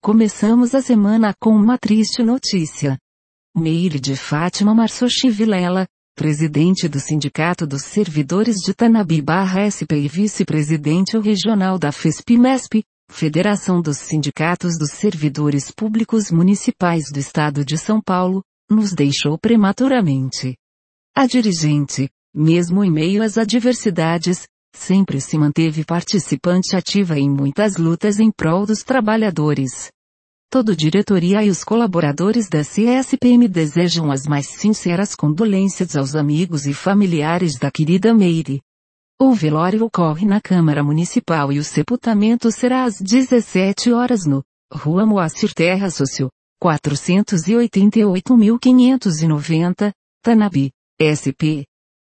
Começamos a semana com uma triste notícia. Meire de Fátima Marsochi Vilela, presidente do Sindicato dos Servidores de Tanabi/SP e vice-presidente regional da FESP-MESP, Federação dos Sindicatos dos Servidores Públicos Municipais do Estado de São Paulo, nos deixou prematuramente. A dirigente, mesmo em meio às adversidades, sempre se manteve participante ativa em muitas lutas em prol dos trabalhadores. Toda a diretoria e os colaboradores da CSPM desejam as mais sinceras condolências aos amigos e familiares da querida Meire. O velório ocorre na Câmara Municipal e o sepultamento será às 17 horas no Rua Moacir Terra Sócio, 488.590, Tanabi, SP.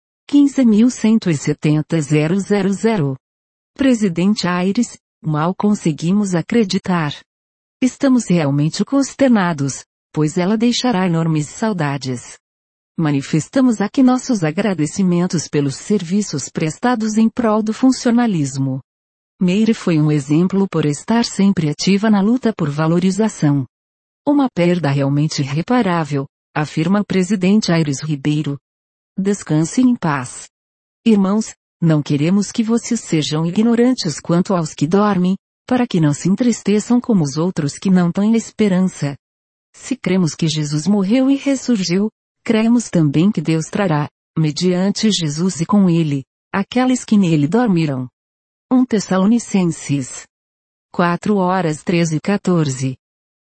15.170.000. Presidente Aires, mal conseguimos acreditar. Estamos realmente consternados, pois ela deixará enormes saudades. Manifestamos aqui nossos agradecimentos pelos serviços prestados em prol do funcionalismo. Meire foi um exemplo por estar sempre ativa na luta por valorização. Uma perda realmente irreparável, afirma o presidente Aires Ribeiro. Descanse em paz. Irmãos, não queremos que vocês sejam ignorantes quanto aos que dormem, para que não se entristeçam como os outros que não têm esperança. Se cremos que Jesus morreu e ressurgiu, cremos também que Deus trará, mediante Jesus e com ele, aqueles que nele dormiram. 1 Tessalonicenses 4:13-14